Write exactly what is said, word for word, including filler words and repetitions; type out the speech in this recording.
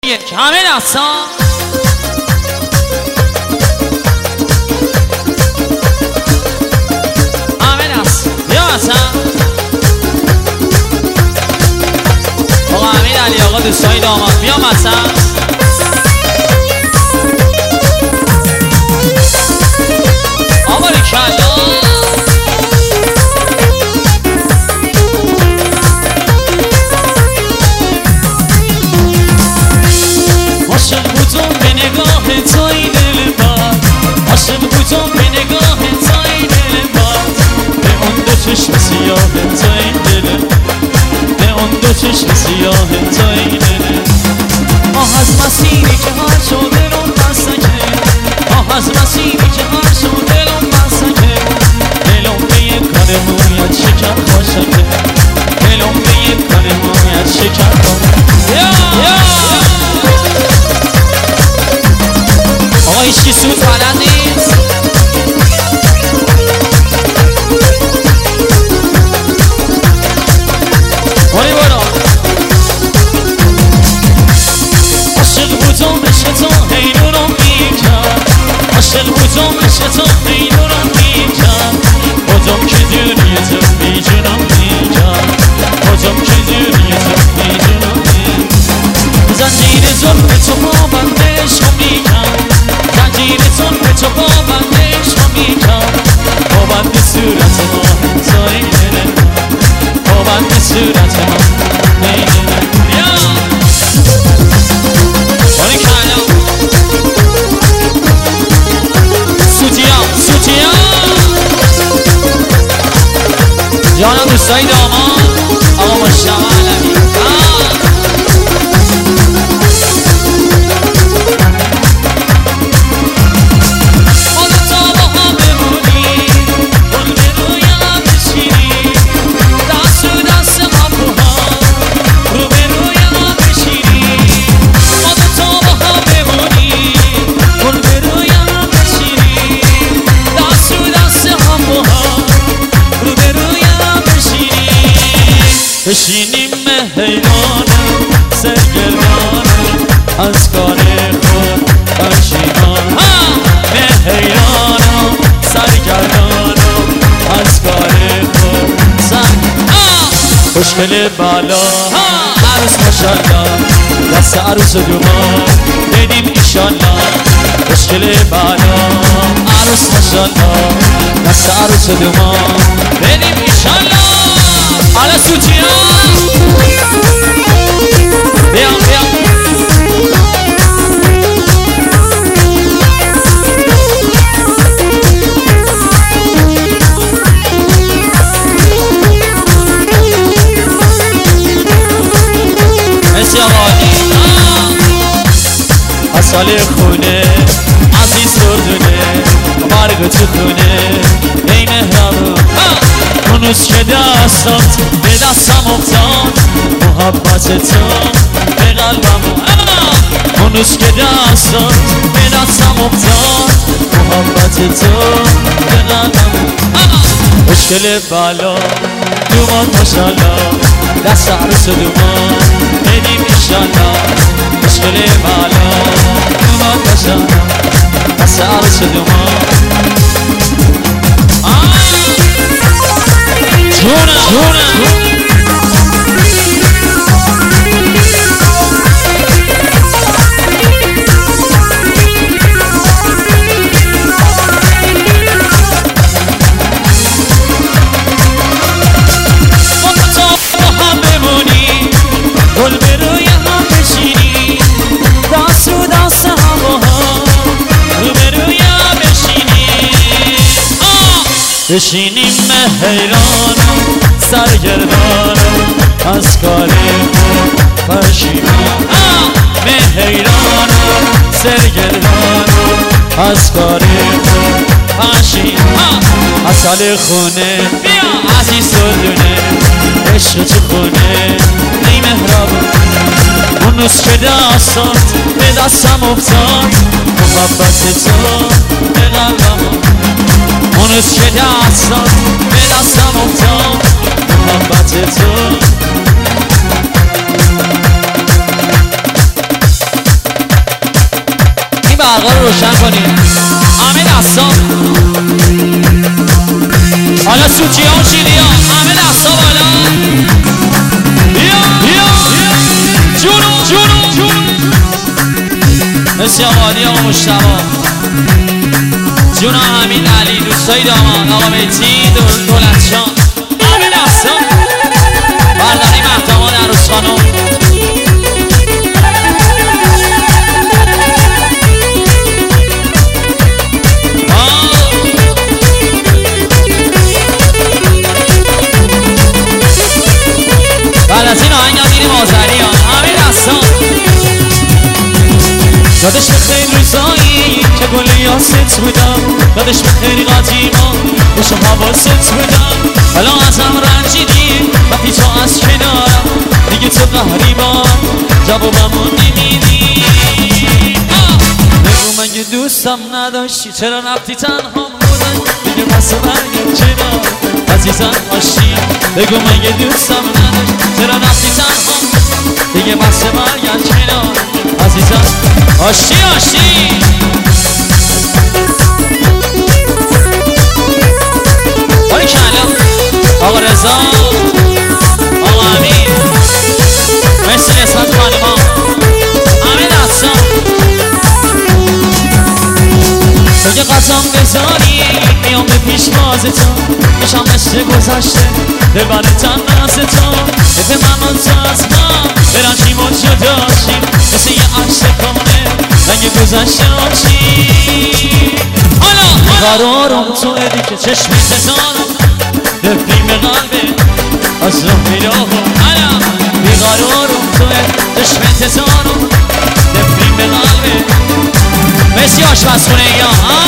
همه دستا همه دست بیا مثلا آقا امیر علی آقا دوستای داماد بیا مثلا آقا ریکلا عاشق بودم به نگاه توی دل باد عاشق بودم به نگاه توی دل باد به اون دو چشم سیاه توی دل به اون دو چشم سیاه توی دل آه از مسیری که هر شو دلم بسکه آه از مسیری که هر شو دلم بسکه دلم به یک کار مویت شکر خوشکه دلم به یک کار مویت شکر خوشکه آقا هیچی سوت بلد نیست باری برو عاشق بودم عشق تو هی نورم میکرد عاشق بودم عشق تو هی نورم میکرد خودم که دوری تو میجونم میکرد خودم که دوری تو میجونم میکرد زنجیر زلف تو پابند عشق میکرد زنجیرتون به تو پابندش رو میکرد پابند صورت ما توی دل پابند صورت ما توی دل بیا باری کلا سوتیا سوتیا جانم دوستای دامان آقا مشتاق علمی بشینیم حیرانم سرگردانم از کار خود پشیمانم به حیرانم سرگردانم از کار خود سرگردانم خوشگل بالا عروس ماشالله دست عروس دومان بدیم ایشالله خوشگل بالا عروس ماشالله دست عروس دومان بدیم ایشالله حالا سوتیا بیا بیا مرسی آقا اصال خونه عزیز دردونه مرگ تو خونه ای مهربون اون روز که دستات به دستم افتاد محبت تو به قلبم اون روز که دستات به دستم افتاد محبت تو به قلبم مشکل بالا دومان ماشالله دست عروس دومان بدیم ایشالله مشکل بالا دومان ماشالله دست عروس دومان جونم جونم گل به روی هم بشینی دست رو دست هم با هم رو به روی هم بشینی بشینیم حیرانم سرگردانم از کار خود پشیمانم به حیرانم سرگردانم از کار خود پشیمانم اصال خونه بیا عزیز دردونه عشق تو خونه ای مهربون اون روز که دستات به دستم افتاد محبت تو به قلبم اون روز که دستات به دستم افتاد محبت تو برقا رو روشن کنید. همه دستا حالا سوچی ها و شیری ها همه دستا بالا. بیا بیا جونو جونو جونو بسیار عالی آقا مشتبا جون حمید علی دوستای دامان آقا بیتی دولت شان همه دستا برداری مهدامان عروس خانم بعد از این آهنگ هم میریم آذری ها همه دستان یادش به خیلی روزایی که گلی ها ست بودم یادش به خیلی قدیما بشم حواست بودم حالا ازم رنجیدی وقتی تو از کنارم دیگه تو قهری با جوابمو نمیدی بگو مگه دوستم نداشتی چرا رفتی تنها بودن دیگه بس برگم کنار عزیزم آشتی بگو مگه دوستم نداشتی چرا رفتی تنها دیگه بس برگم کنار عزیزم آشتی آشتی باری کلا آقا رضا آقا امین مرسی نسبت خانما همه دستان تو که قسم بذاری میام به پیش بازتون میشم مثل گذشته دل بر تن نازتون به من و تو از ما برنجیم و جداشیم مثل یه عکس کامله رنگ گذشته آچی حالا قرارم تو ادی که چشم تزانم دفیم قلبه از رو پیداهم حالا بیقرارم تو ادی چشم تزانم دفیم قلبه مثل آشپزخونه یا